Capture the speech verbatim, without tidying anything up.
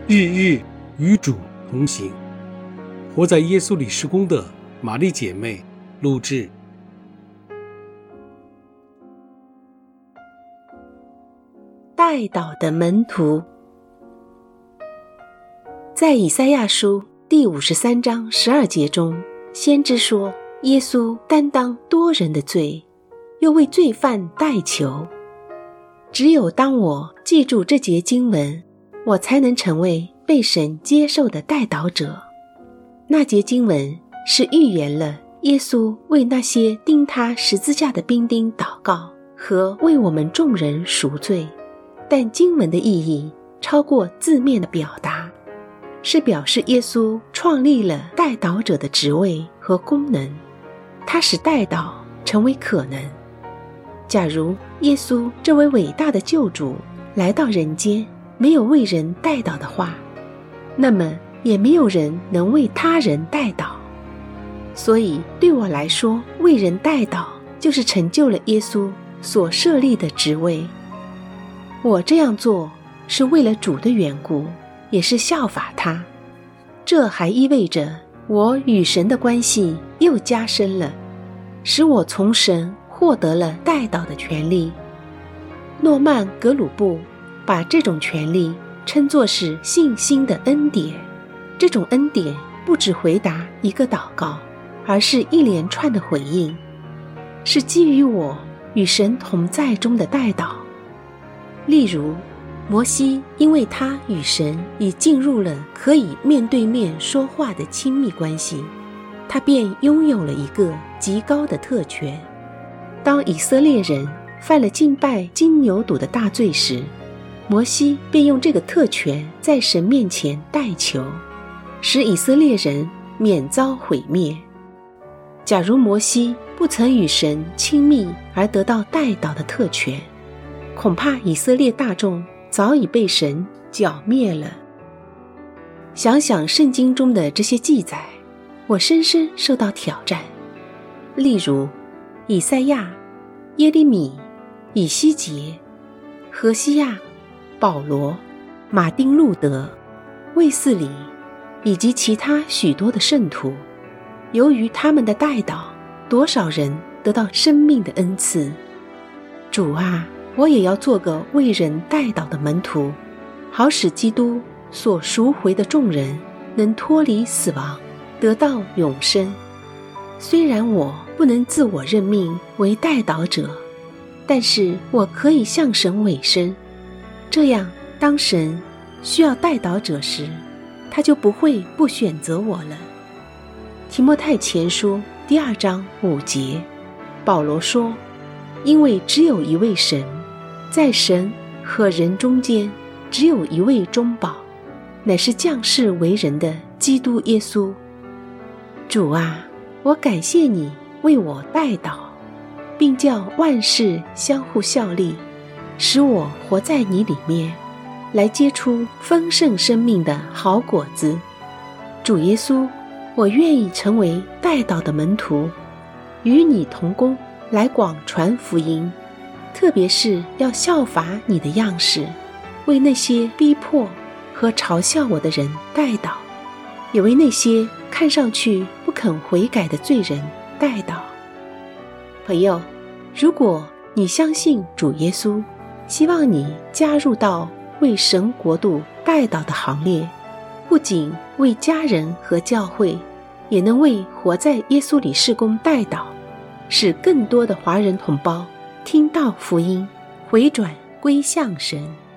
日日与主同行。活在耶稣里事工的玛丽姐妹录制。 代祷的门徒。在以赛亚书第五十三章十二节中，先知说耶稣担当多人的罪，又为罪犯代求。只有当我记住这节经文，我才能成为被神接受的代祷者。那节经文是预言了耶稣为那些钉他十字架的兵丁祷告和为我们众人赎罪，但经文的意义超过字面的表达，是表示耶稣创立了代祷者的职位和功能，他使代祷成为可能。假如耶稣这位伟大的救主来到人间，没有为人代祷的话，那么也没有人能为他人代祷。所以对我来说，为人代祷就是成就了耶稣所设立的职位。我这样做是为了主的缘故，也是效法他。这还意味着我与神的关系又加深了，使我从神获得了代祷的权利。诺曼·格鲁布把这种权利称作是信心的恩典。这种恩典不只回答一个祷告，而是一连串的回应，是基于我与神同在中的代祷。例如，摩西因为他与神已进入了可以面对面说话的亲密关系，他便拥有了一个极高的特权。当以色列人犯了敬拜金牛犊的大罪时，摩西便用这个特权在神面前代求，使以色列人免遭毁灭。假如摩西不曾与神亲密而得到代祷的特权，恐怕以色列大众早已被神剿灭了。想想圣经中的这些记载，我深深受到挑战。例如以赛亚、耶利米、以西结、何西亚、保罗、马丁路德、卫斯理以及其他许多的圣徒，由于他们的代祷，多少人得到生命的恩赐。主啊，我也要做个为人代祷的门徒，好使基督所赎回的众人能脱离死亡，得到永生。虽然我不能自我任命为代祷者，但是我可以向神委身，这样当神需要代祷者时，他就不会不选择我了。提摩太前书第二章五节，保罗说，因为只有一位神，在神和人中间只有一位中保，乃是降世为人的基督耶稣。主啊，我感谢你为我代祷，并叫万事相互效力，使我活在你里面，来结出丰盛生命的好果子。主耶稣，我愿意成为代祷的门徒，与你同工，来广传福音，特别是要效法你的样式，为那些逼迫和嘲笑我的人代祷，也为那些看上去不肯悔改的罪人代祷。朋友，如果你相信主耶稣，希望你加入到为神国度代祷的行列，不仅为家人和教会，也能为活在耶稣里事工代祷，使更多的华人同胞听到福音，回转归向神。